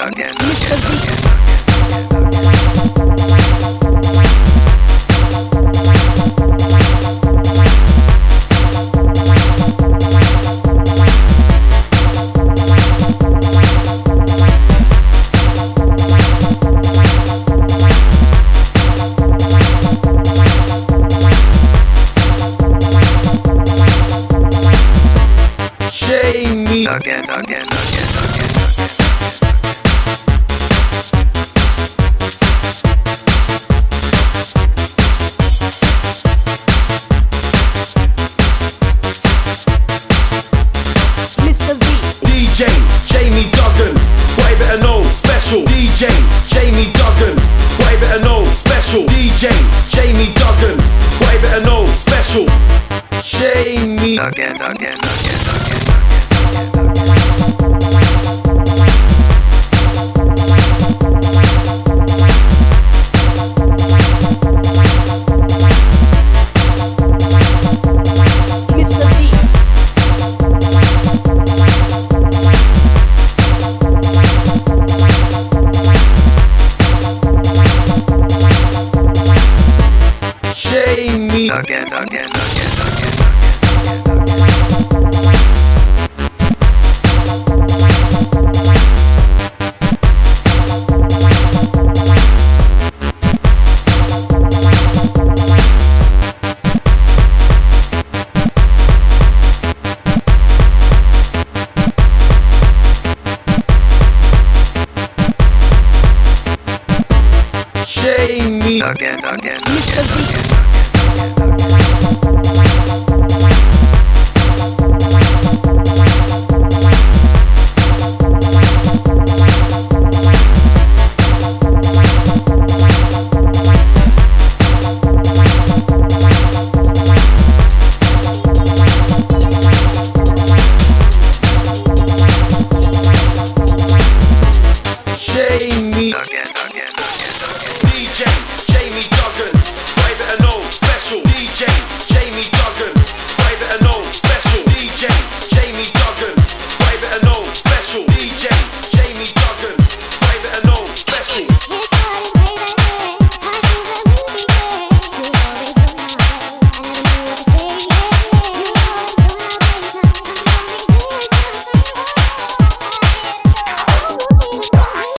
Mr. V. Again. Mr. V. DJ Jamie Duggan, what you better know, special. DJ Jamie Duggan, what you better know, special. DJ Jamie Duggan, what you better know, special. Jamie Again. Mr. V. Jamie Again. Jamie Again. Mr. V. Jamie Again.